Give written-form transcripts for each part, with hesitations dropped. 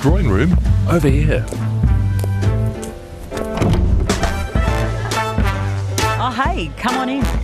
drawing room over here. Oh, hey, come on in.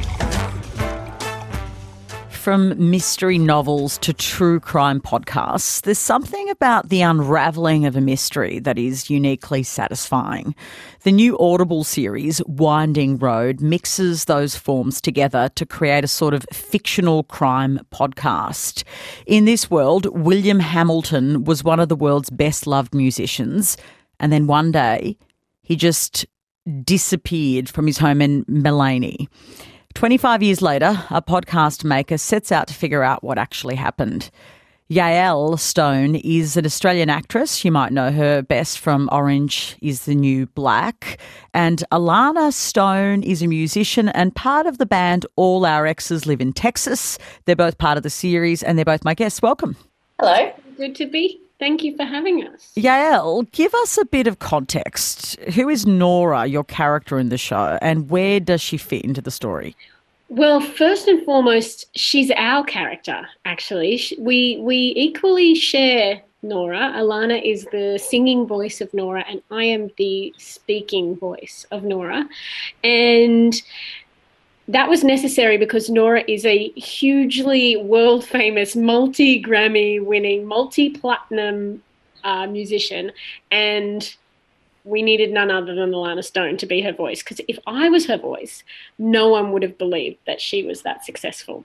From mystery novels to true crime podcasts, there's something about the unravelling of a mystery that is uniquely satisfying. The new Audible series, Winding Road, mixes those forms together to create a sort of fictional crime podcast. In this world, William Hamilton was one of the world's best-loved musicians, and then one day he just disappeared from his home in Mullaney. 25 years later, a podcast maker sets out to figure out what actually happened. Yael Stone is an Australian actress. You might know her best from Orange is the New Black. And Alana Stone is a musician and part of the band All Our Exes Live in Texas. They're both part of the series and they're both my guests. Welcome. Hello. Good to be. Thank you for having us. Yael, give us a bit of context. Who is Nora, your character in the show, and where does she fit into the story? Well, first and foremost, she's our character, actually. We equally share Nora. Alana is the singing voice of Nora, and I am the speaking voice of Nora. And that was necessary because Nora is a hugely world-famous, multi-Grammy winning, multi-platinum musician, and we needed none other than Alana Stone to be her voice, because if I was her voice, no one would have believed that she was that successful.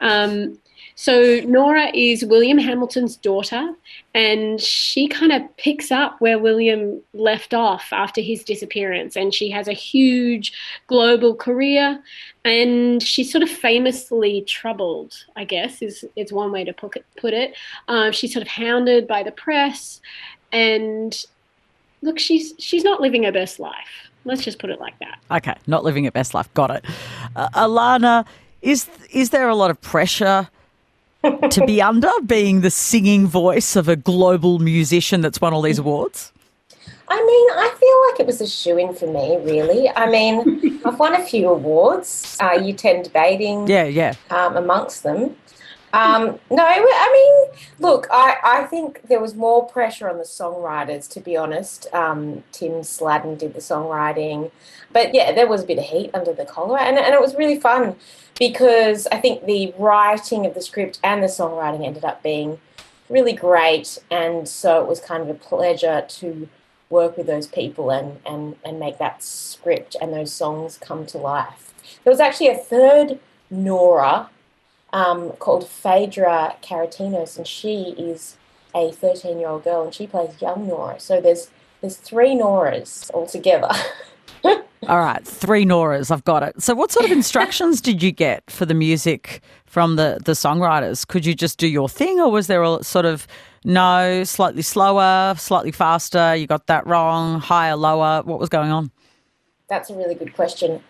So Nora is William Hamilton's daughter, and she kind of picks up where William left off after his disappearance, and she has a huge global career, and she's sort of famously troubled, I guess, is one way to put it. She's sort of hounded by the press, and look, she's not living her best life. Let's just put it like that. Okay, not living her best life. Got it. Alana, is there a lot of pressure to be under being the singing voice of a global musician that's won all these awards? I mean, I feel like it was a shoo-in for me, really. I mean, I've won a few awards. You tend debating amongst them. No, I mean, look, I think there was more pressure on the songwriters, to be honest. Tim Sladden did the songwriting. But, yeah, there was a bit of heat under the collar. And it was really fun because I think the writing of the script and the songwriting ended up being really great. And so it was kind of a pleasure to work with those people and make that script and those songs come to life. There was actually a third Nora called Phaedra Karatinos, and she is a 13-year-old girl, and she plays young Nora. So there's three Noras altogether. All right, three Noras, I've got it. So what sort of instructions did you get for the music from the songwriters? Could you just do your thing, or was there a sort of, no, slightly slower, slightly faster, you got that wrong, higher, lower? What was going on? That's a really good question.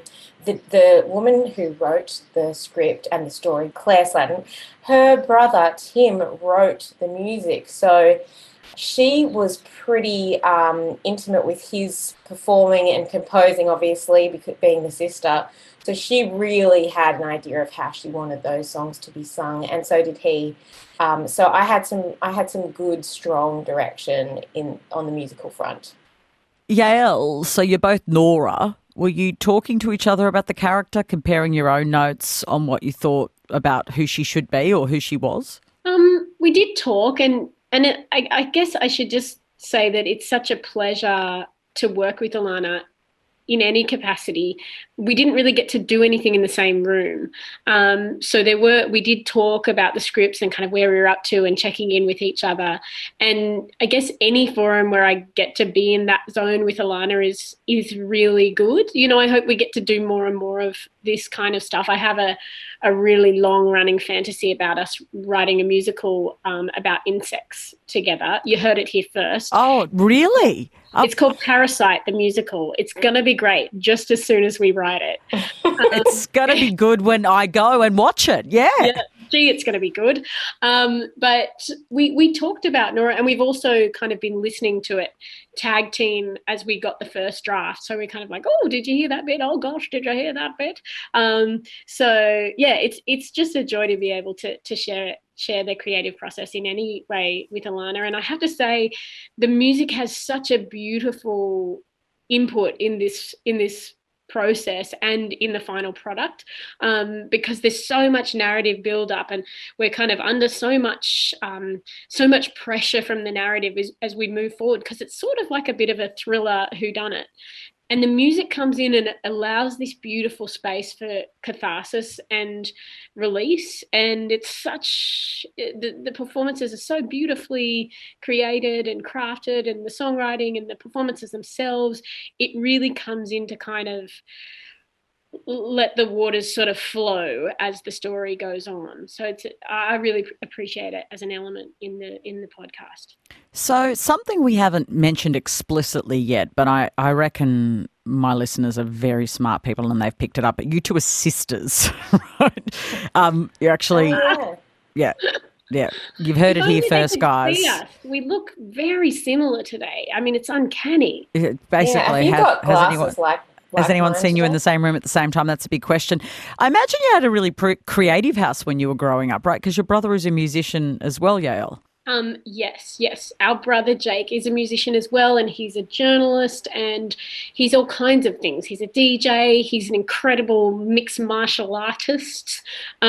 The woman who wrote the script and the story, Claire Sladden, her brother Tim wrote the music. So she was pretty intimate with his performing and composing, obviously, because being the sister. So she really had an idea of how she wanted those songs to be sung, and so did he. So I had some good, strong direction on the musical front. Yael, so you're both Nora. Were you talking to each other about the character, comparing your own notes on what you thought about who she should be or who she was? We did talk, and I guess I should just say that it's such a pleasure to work with Alana in any capacity. We didn't really get to do anything in the same room. So we did talk about the scripts and kind of where we were up to and checking in with each other. And I guess any forum where I get to be in that zone with Alana is really good. You know, I hope we get to do more and more of this kind of stuff. I have a really long-running fantasy about us writing a musical about insects together. You heard it here first. Oh, really? It's called Parasite, the musical. It's going to be great just as soon as we write it. It's going to be good when I go and watch it. Yeah. gee, it's going to be good. But we talked about Nora, and we've also kind of been listening to it tag team as we got the first draft. So we're kind of like, oh, did you hear that bit? Oh gosh, did you hear that bit? So yeah, it's just a joy to be able to share their creative process in any way with Alana. And I have to say, the music has such a beautiful input in this process and in the final product, because there's so much narrative build up, and we're kind of under so much pressure from the narrative as we move forward, because it's sort of like a bit of a thriller whodunit. And the music comes in and it allows this beautiful space for catharsis and release. And it's the performances are so beautifully created and crafted, and the songwriting and the performances themselves, it really comes in to kind of let the waters sort of flow as the story goes on. So I really appreciate it as an element in the podcast. So something we haven't mentioned explicitly yet, but I reckon my listeners are very smart people and they've picked it up. But you two are sisters, right? You're actually, yeah. You've heard it here first, guys. We look very similar today. I mean, it's uncanny. Basically, you got glasses has anyone seen you in the same room at the same time? That's a big question. I imagine you had a really creative house when you were growing up, right? Because your brother is a musician as well, Yael. Yes. Our brother Jake is a musician as well, and he's a journalist, and he's all kinds of things. He's a DJ. He's an incredible mixed martial artist.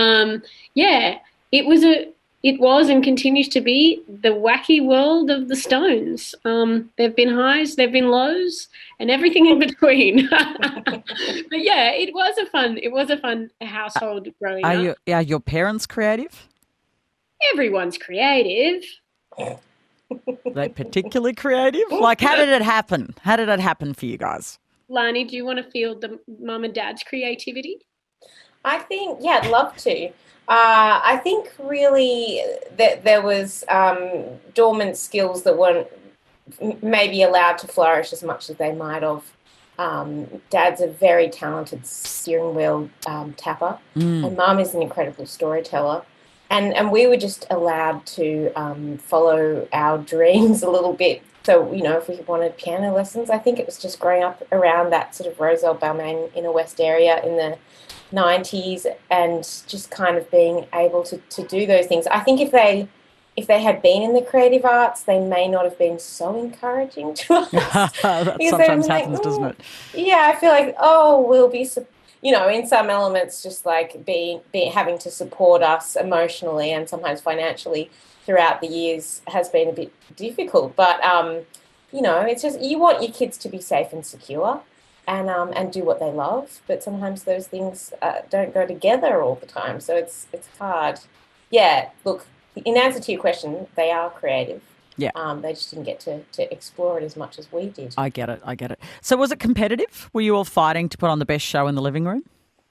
It was and continues to be the wacky world of the Stones. There've been highs, there've been lows, and everything in between. But yeah, it was a fun household growing up. Are your parents creative? Everyone's creative. They particularly creative? Like, how did it happen? How did it happen for you guys? Lani, do you want to feel the mum and dad's creativity? I think, I'd love to. I think really that there was dormant skills that weren't maybe allowed to flourish as much as they might have. Dad's a very talented steering wheel tapper, and Mum is an incredible storyteller. And we were just allowed to follow our dreams a little bit. So, if we wanted piano lessons, I think it was just growing up around that sort of Roselle Balmain inner west area in the 90s, and just kind of being able to do those things. I think if they had been in the creative arts, they may not have been so encouraging to us. That sometimes happens, doesn't it? Yeah, I feel like, we'll be, in some elements, just like being having to support us emotionally and sometimes financially throughout the years has been a bit difficult. But, it's just, you want your kids to be safe and secure. And do what they love, but sometimes those things don't go together all the time, so it's hard. Yeah, look, in answer to your question, they are creative. Yeah, they just didn't get to explore it as much as we did. I get it. So was it competitive? Were you all fighting to put on the best show in the living room?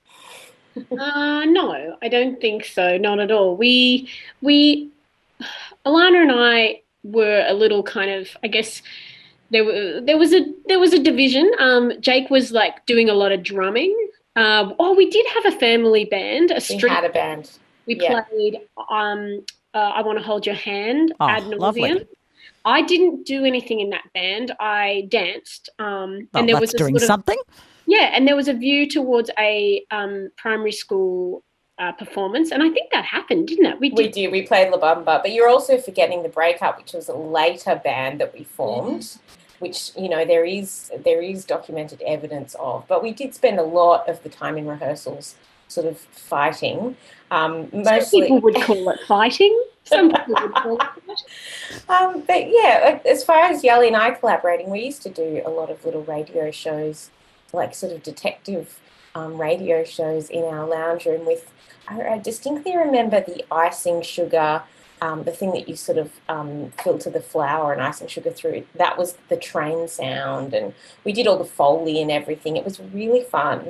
No, I don't think so. Not at all. We Alana and I were a little kind of, I guess. There was a division. Jake was like doing a lot of drumming. We did have a family band. We had a band. We played I Want to Hold Your Hand ad nauseum. Lovely. I didn't do anything in that band. I danced. And there was doing something. Yeah, and there was a view towards a primary school performance, and I think that happened, didn't it? We did. We played La Bamba, but you're also forgetting the Breakup, which was a later band that we formed. Which, there is documented evidence of. But we did spend a lot of the time in rehearsals sort of fighting. Mostly... Some people would call it fighting. Some people would call it fighting. But yeah, as far as Yali and I collaborating, we used to do a lot of little radio shows, like sort of detective radio shows in our lounge room with, I distinctly remember the icing sugar, the thing that you sort of filter the flour and icing sugar through, that was the train sound. And we did all the Foley and everything. It was really fun.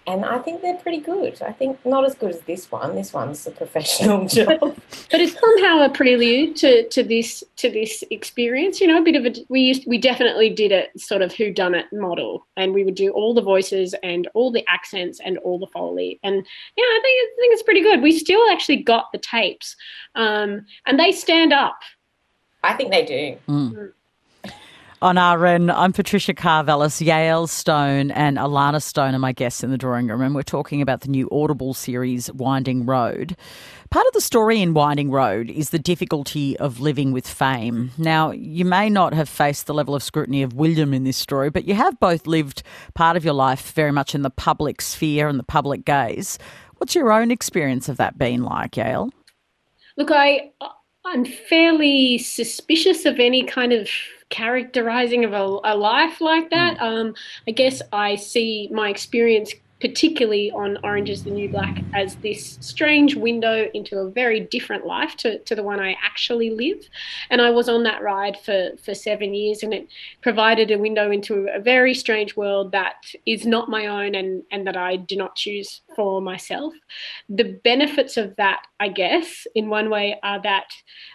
And I think they're pretty good. I think not as good as this one. This one's a professional job. But it's somehow a prelude to this experience. A bit of we definitely did a sort of whodunit model, and we would do all the voices and all the accents and all the Foley. And I think it's pretty good. We still actually got the tapes, and they stand up. I think they do. Mm. On RN, I'm Patricia Karvelas. Yael Stone and Alana Stone are my guests in the drawing room, and we're talking about the new Audible series, Winding Road. Part of the story in Winding Road is the difficulty of living with fame. Now, you may not have faced the level of scrutiny of William in this story, but you have both lived part of your life very much in the public sphere and the public gaze. What's your own experience of that been like, Yael? Look, I'm fairly suspicious of any kind of characterizing of a life like that. I guess I see my experience, particularly on Orange is the New Black, as this strange window into a very different life to the one I actually live. And I was on that ride for 7 years, and it provided a window into a very strange world that is not my own and that I do not choose for myself. The benefits of that, I guess, in one way are that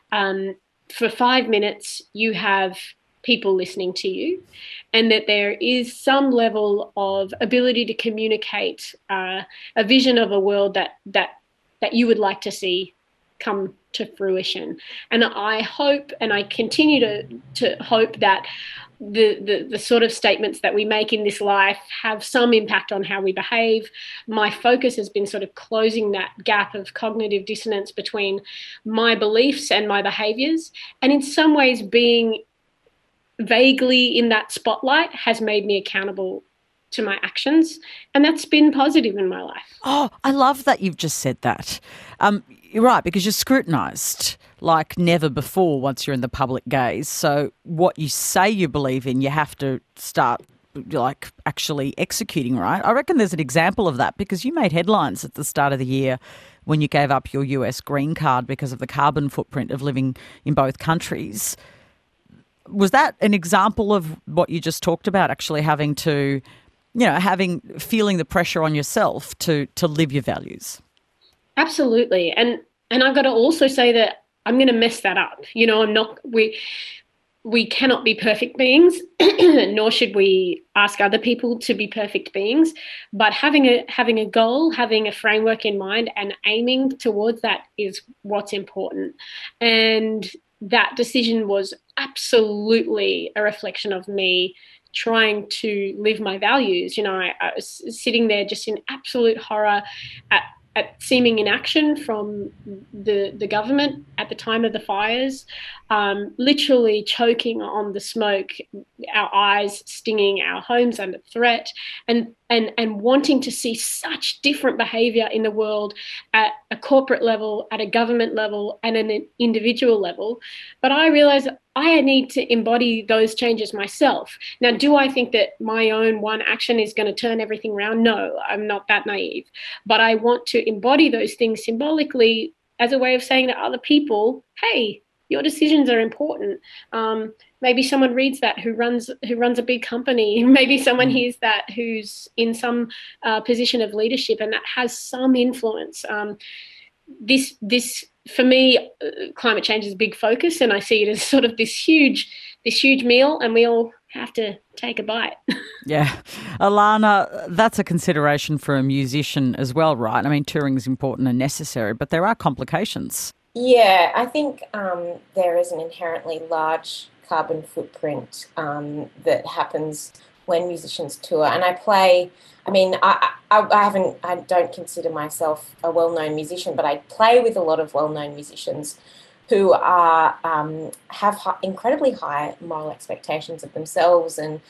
for 5 minutes you have people listening to you, and that there is some level of ability to communicate a vision of a world that you would like to see come to fruition. And I hope, and I continue to hope, that the sort of statements that we make in this life have some impact on how we behave. My focus has been sort of closing that gap of cognitive dissonance between my beliefs and my behaviours, and in some ways being vaguely in that spotlight has made me accountable to my actions, and that's been positive in my life. Oh, I love that you've just said that. You're right, because you're scrutinised like never before once you're in the public gaze. So what you say you believe in, you have to start like actually executing, right? I reckon there's an example of that because you made headlines at the start of the year when you gave up your US green card because of the carbon footprint of living in both countries. Was that an example of what you just talked about, actually having to, feeling the pressure on yourself to live your values? Absolutely. And I've got to also say that I'm going to mess that up. We cannot be perfect beings, nor should we ask other people to be perfect beings. But having a goal, having a framework in mind and aiming towards that is what's important. And that decision was absolutely a reflection of me trying to live my values. I was sitting there just in absolute horror at seeming inaction from the government at the time of the fires, literally choking on the smoke, our eyes stinging, our homes under threat, and wanting to see such different behaviour in the world at a corporate level, at a government level, and an individual level. But I realised I need to embody those changes myself. Now, do I think that my own one action is going to turn everything around? No, I'm not that naive. But I want to embody those things symbolically as a way of saying to other people, hey, your decisions are important. Maybe someone reads that who runs a big company. Maybe someone hears that who's in some position of leadership, and that has some influence. This for me, climate change is a big focus, and I see it as sort of this huge meal, and we all have to take a bite. Yeah. Alana, that's a consideration for a musician as well, right? I mean, touring is important and necessary, but there are complications. Yeah, I think there is an inherently large carbon footprint that happens when musicians tour. And I play, I don't consider myself a well-known musician, but I play with a lot of well-known musicians who are have incredibly high moral expectations of themselves, and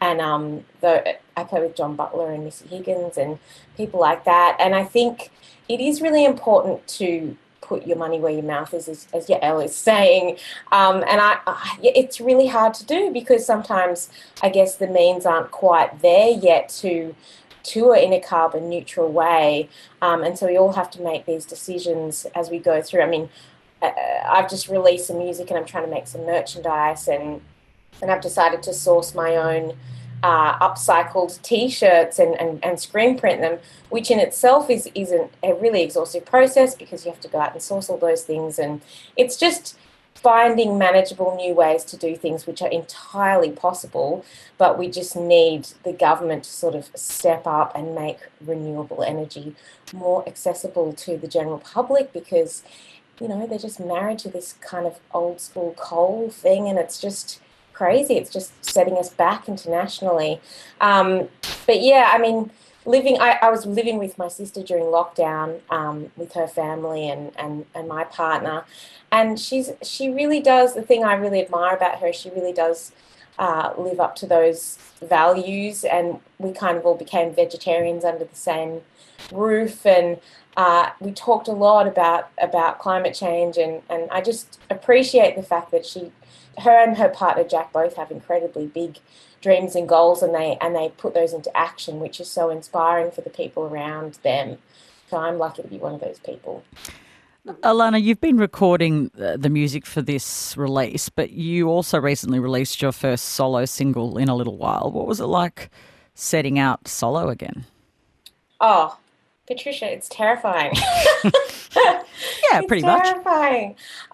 I play with John Butler and Missy Higgins and people like that. And I think it is really important to put your money where your mouth is, as Yael is saying. It's really hard to do because sometimes I guess the means aren't quite there yet to tour in a carbon neutral way. And so we all have to make these decisions as we go through. I mean, I've just released some music and I'm trying to make some merchandise, and I've decided to source my own upcycled T-shirts and screen print them, which in itself isn't a really exhaustive process because you have to go out and source all those things. And it's just finding manageable new ways to do things which are entirely possible, but we just need the government to sort of step up and make renewable energy more accessible to the general public because, you know, they're just married to this kind of old school coal thing, and it's just crazy. It's just setting us back internationally. But yeah, I mean, I was living with my sister during lockdown with her family and my partner, and she really does, the thing I really admire about her, she really does live up to those values, and we kind of all became vegetarians under the same roof, and we talked a lot about climate change, and I just appreciate the fact that her and her partner Jack both have incredibly big dreams and goals, and they put those into action, which is so inspiring for the people around them. So I'm lucky to be one of those people. Alana, you've been recording the music for this release, but you also recently released your first solo single in a little while. What was it like setting out solo again? Oh, Patricia, it's terrifying. Yeah, pretty much. Terrifying.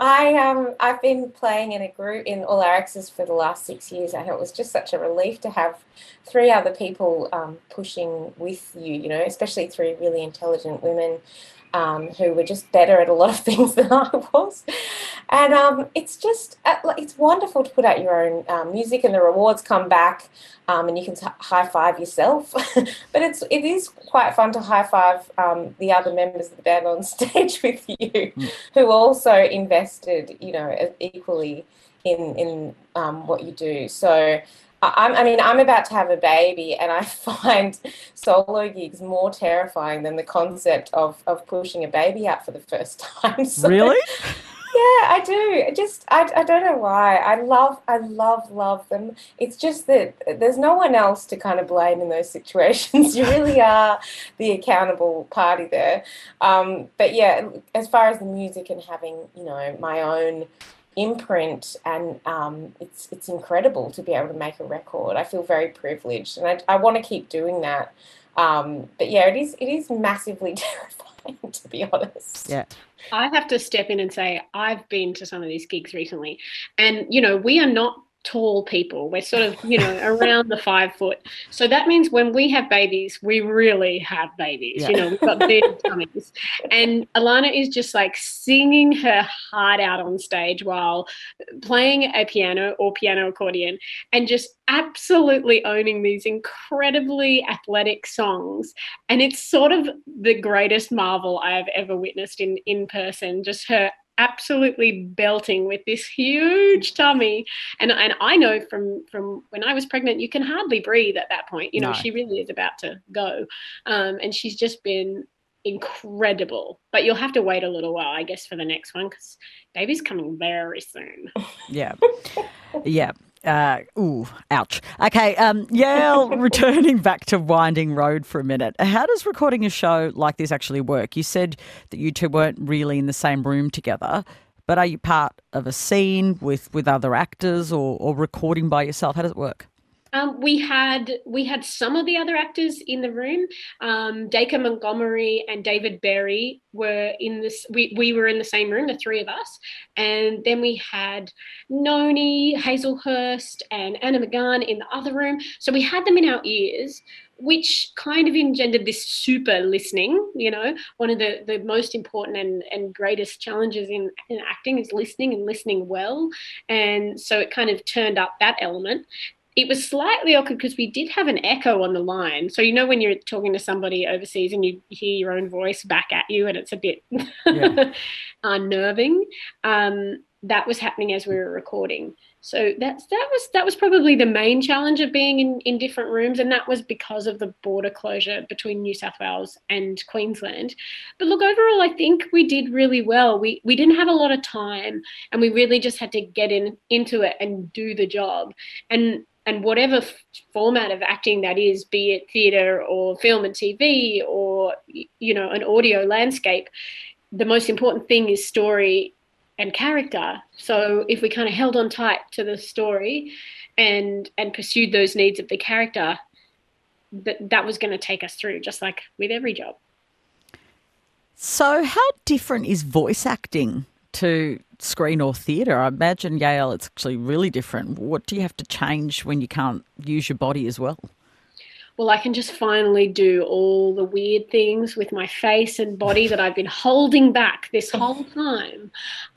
I've been playing in a group in All Our Exes for the last 6 years, and it was just such a relief to have 3 other people pushing with you, you know, especially 3 really intelligent women who were just better at a lot of things than I was. And it's just, it's wonderful to put out your own music, and the rewards come back and you can high five yourself. But it is quite fun to high five the other members of the band on stage with you who also invested, you know, equally in what you do. So I'm about to have a baby, and I find solo gigs more terrifying than the concept of pushing a baby out for the first time. So, really? Yeah, I do. I don't know why. I love them. It's just that there's no one else to kind of blame in those situations. You really are the accountable party there. But yeah, as far as the music and having, you know, my own imprint, and it's incredible to be able to make a record. I feel very privileged, and I want to keep doing that. But yeah, it is massively terrifying, to be honest. Yeah. I have to step in and say I've been to some of these gigs recently, and, you know, we are not tall people. We're sort of, you know, around the 5 foot. So that means when we have babies, we really have babies. Yeah. You know, we've got big tummies. And Alana is just like singing her heart out on stage while playing a piano or piano accordion, and just absolutely owning these incredibly athletic songs. And it's sort of the greatest marvel I have ever witnessed in person, just her absolutely belting with this huge tummy. And I know from when I was pregnant, you can hardly breathe at that point. You know, she really is about to go. And she's just been incredible. But you'll have to wait a little while, I guess, for the next one, because baby's coming very soon. Yeah. Yeah. Ooh, ouch. Okay, Yael, returning back to Winding Road for a minute. How does recording a show like this actually work? You said that you two weren't really in the same room together, but are you part of a scene with other actors or recording by yourself? How does it work? We had some of the other actors in the room. Dacre Montgomery and David Berry were in this. We were in the same room, the 3 of us, and then we had Noni, Hazel Hurst, and Anna McGann in the other room. So we had them in our ears, which kind of engendered this super listening. You know, one of the most important and greatest challenges in acting is listening, and listening well. And so it kind of turned up that element. It was slightly awkward because we did have an echo on the line. So, you know, when you're talking to somebody overseas and you hear your own voice back at you, and it's a bit unnerving. That was happening as we were recording. So that was probably the main challenge of being in different rooms, and that was because of the border closure between New South Wales and Queensland. But look, overall, I think we did really well. We didn't have a lot of time, and we really just had to get into it and do the job. And whatever format of acting that is, be it theatre or film and TV or, you know, an audio landscape, the most important thing is story and character. So if we kind of held on tight to the story and pursued those needs of the character, that was going to take us through, just like with every job. So how different is voice acting to screen or theatre? I imagine, Yael, it's actually really different. What do you have to change when you can't use your body as well? Well, I can just finally do all the weird things with my face and body that I've been holding back this whole time.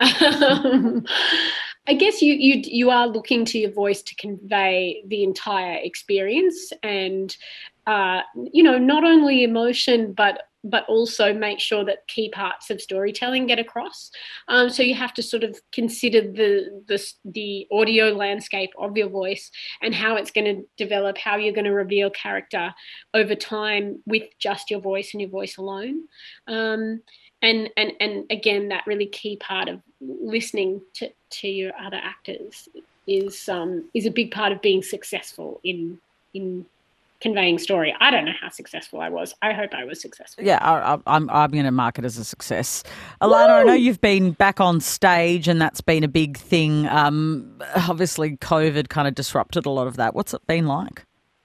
I guess you are looking to your voice to convey the entire experience and, not only emotion, but also make sure that key parts of storytelling get across. So you have to sort of consider the audio landscape of your voice and how it's going to develop, how you're going to reveal character over time with just your voice and your voice alone. And again, that really key part of listening to your other actors is a big part of being successful in conveying story. I don't know how successful I was. I hope I was successful. Yeah, I'm going to mark it as a success. Alana, I know you've been back on stage and that's been a big thing. Obviously, COVID kind of disrupted a lot of that. What's it been like?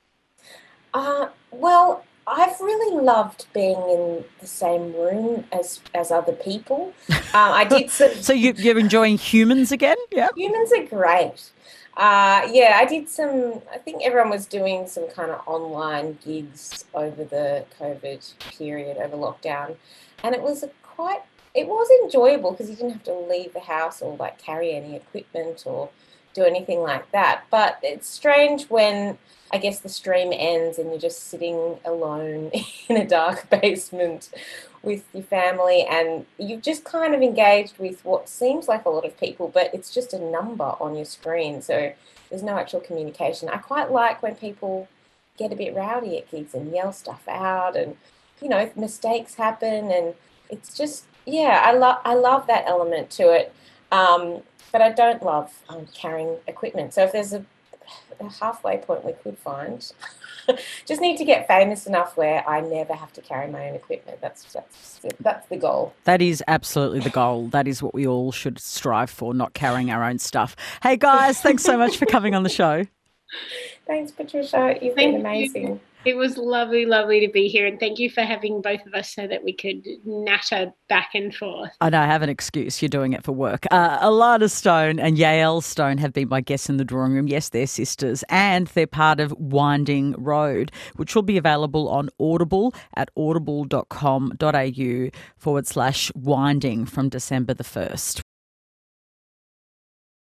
Well, I've really loved being in the same room as other people. I did some... So you're enjoying humans again? Yeah. Humans are great. I did some, I think everyone was doing some kind of online gigs over the COVID period, over lockdown. And it was enjoyable because you didn't have to leave the house or like carry any equipment or do anything like that. But it's strange when I guess the stream ends and you're just sitting alone in a dark basement with your family and you've just kind of engaged with what seems like a lot of people, but it's just a number on your screen. So there's no actual communication. I quite like when people get a bit rowdy at gigs and yell stuff out and, mistakes happen. And it's just, I love that element to it. But I don't love carrying equipment. So if there's a halfway point we could find, just need to get famous enough where I never have to carry my own equipment. That's the goal. That is absolutely the goal. That is what we all should strive for, not carrying our own stuff. Hey guys, thanks so much for coming on the show. Thanks, Patricia. You've been amazing. It was lovely, lovely to be here. And thank you for having both of us so that we could natter back and forth. I know, I have an excuse. You're doing it for work. Alana Stone and Yael Stone have been my guests in the drawing room. Yes, they're sisters. And they're part of Winding Road, which will be available on Audible at audible.com.au/winding from December the 1st.